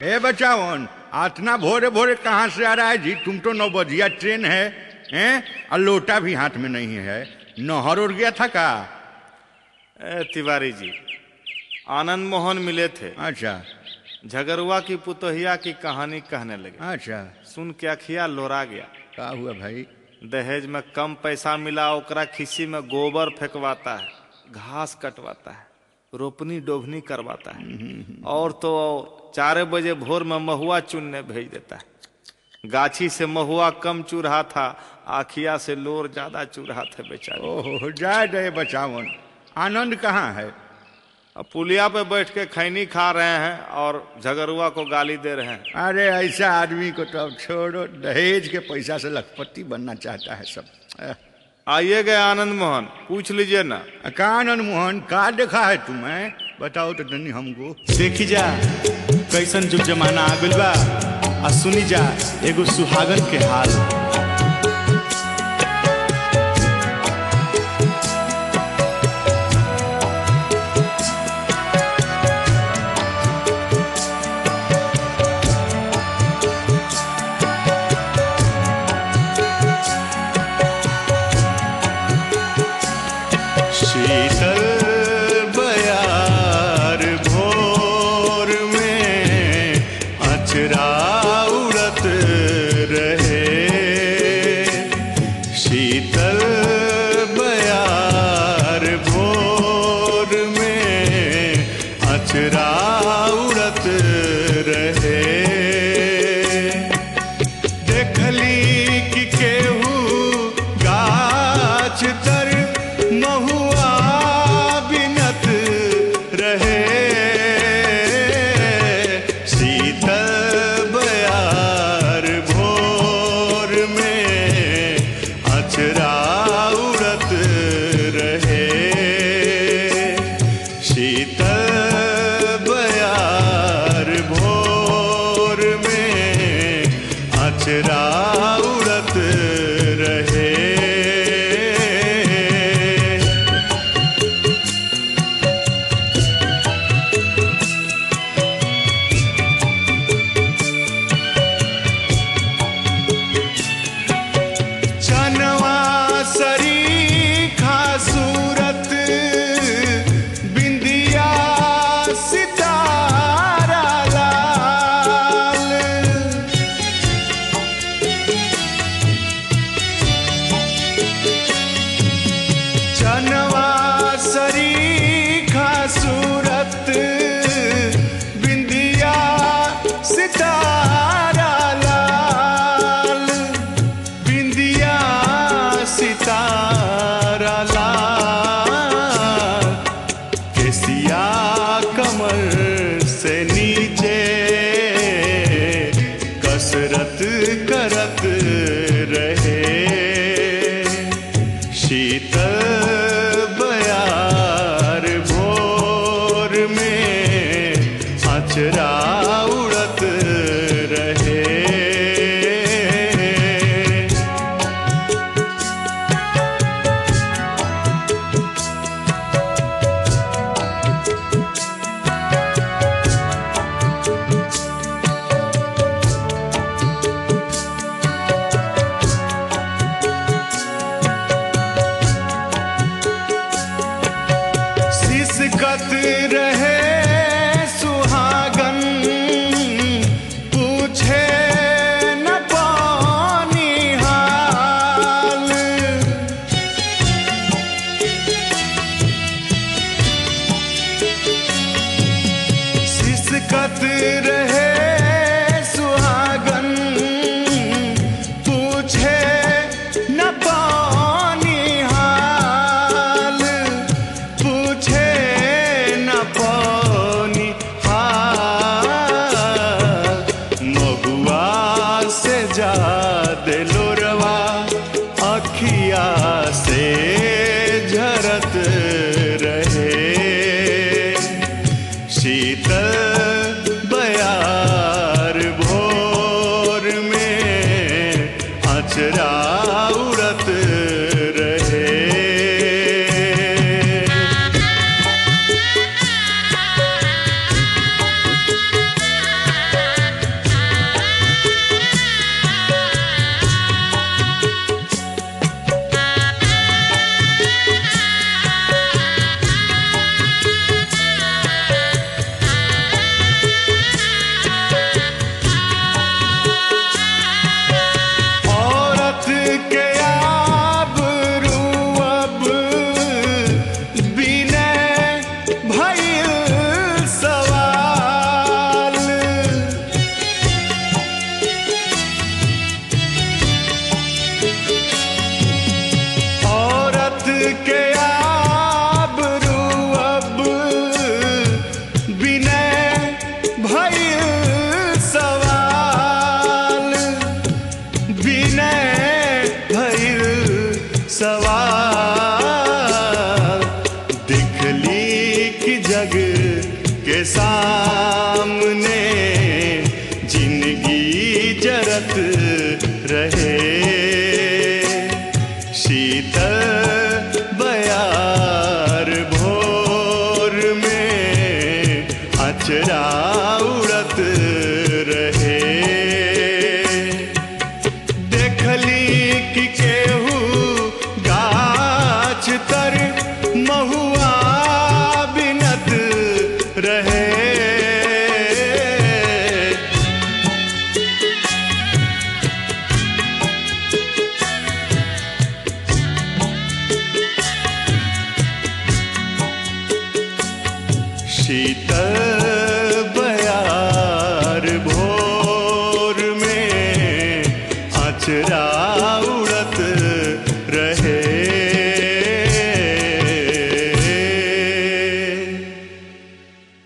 ए बचावन, इतना भोरे भोरे कहाँ से आ रहा है जी? तुम तो 9 बजिया ट्रेन है हैं? और लोटा भी हाथ में नहीं है, नहर उड़ गया था का? तिवारी जी, आनंद मोहन मिले थे। अच्छा। झगरुआ की पुतोहिया की कहानी कहने लगे। अच्छा। सुन के अखिया लोरा गया। क्या हुआ भाई? दहेज में कम पैसा मिला, ओकरा खिसी में गोबर फेंकवाता है, घास कटवाता है, रोपनी डोभनी करवाता है, और तो 4 बजे भोर में महुआ चुनने भेज देता है। गाछी से महुआ कम चू रहा था, आखिया से लोर ज्यादा चू रहा था बेचारा। ओहो, जाए दे बचावन। आनंद कहाँ है? अब पुलिया पे बैठ के खैनी खा रहे हैं और झगरुआ को गाली दे रहे हैं। अरे ऐसा आदमी को तो अब छोड़ो, दहेज के पैसा से लखपति बनना चाहता है सब। आइए गए आनंद मोहन, पूछ लीजिए ना। का आनंद मोहन, का देखा है तुम्हें? बताओ तो तनी हमको। देखी जा कैसन जुग जमाना आ गइल बा, आ सुनी जा एगो सुहागन के हाल। शीतल बयार भोर में अचरा उड़त रहे, शीतल बयार भोर में अचरा उड़त रहे। देखली कि केहू गाछ तर महुआ बिनत रहे, शीतल बयार भोर में अचरा उड़त रहे, शीतल बयार भोर में अचरा उड़त रहे। कसरत करत रहे, शीतल बयार भोर में अचरा उड़त खेलत रहे। शीतल बयार भोर में अचरा उड़त